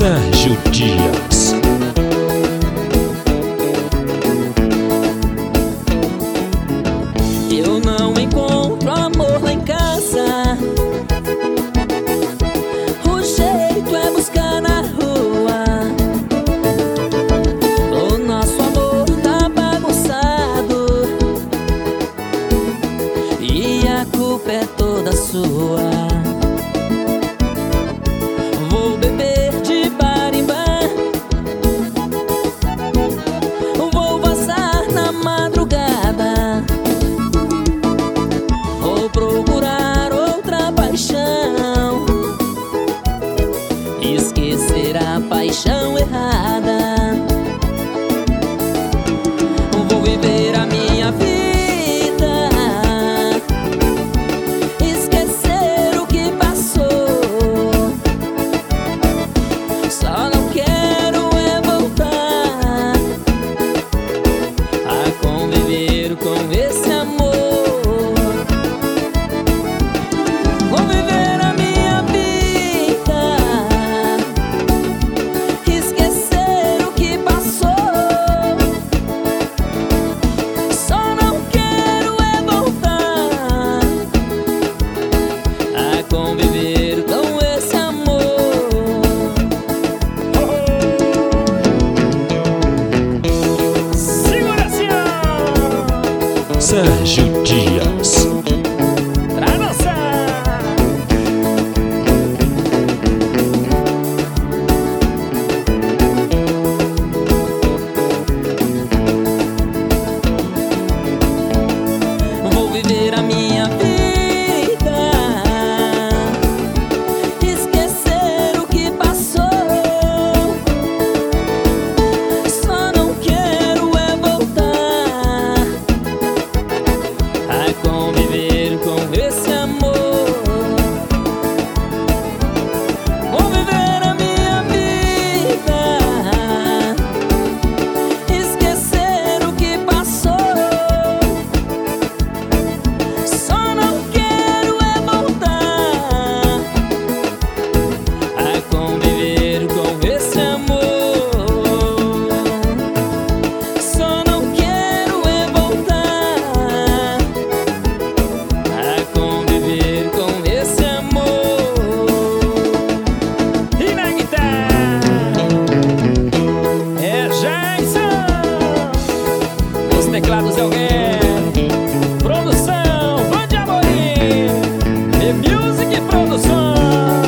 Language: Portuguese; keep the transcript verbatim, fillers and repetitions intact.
Sérgio Dias. Eu não encontro amor lá em casa. O jeito é buscar na rua. O nosso amor tá bagunçado e a culpa é toda sua. Vou beber de bar em bar, vou vazar na madrugada, vou procurar outra paixão, esquecer a paixão errada. Vou viver a minha vida, esquecer o que passou. Só não quero é voltar a conviver com esse amor. Vou viver a minha vida, esquecer o que passou. Só não quero é voltar a conviver com esse amor. Segura assim, ó. Sérgio Dias. Pra dançar. Vou viver a minha vida, esquecer o que passou. Só não quero é voltar a conviver com esse amor. Vou viver a minha vida, esquecer o que passou. Só não quero é voltar a conviver com esse amor. Só não quero é voltar a conviver com esse amor. E na guitarra é Jason. Os teclados é alguém. Produção Band Amorim. The Music Produção.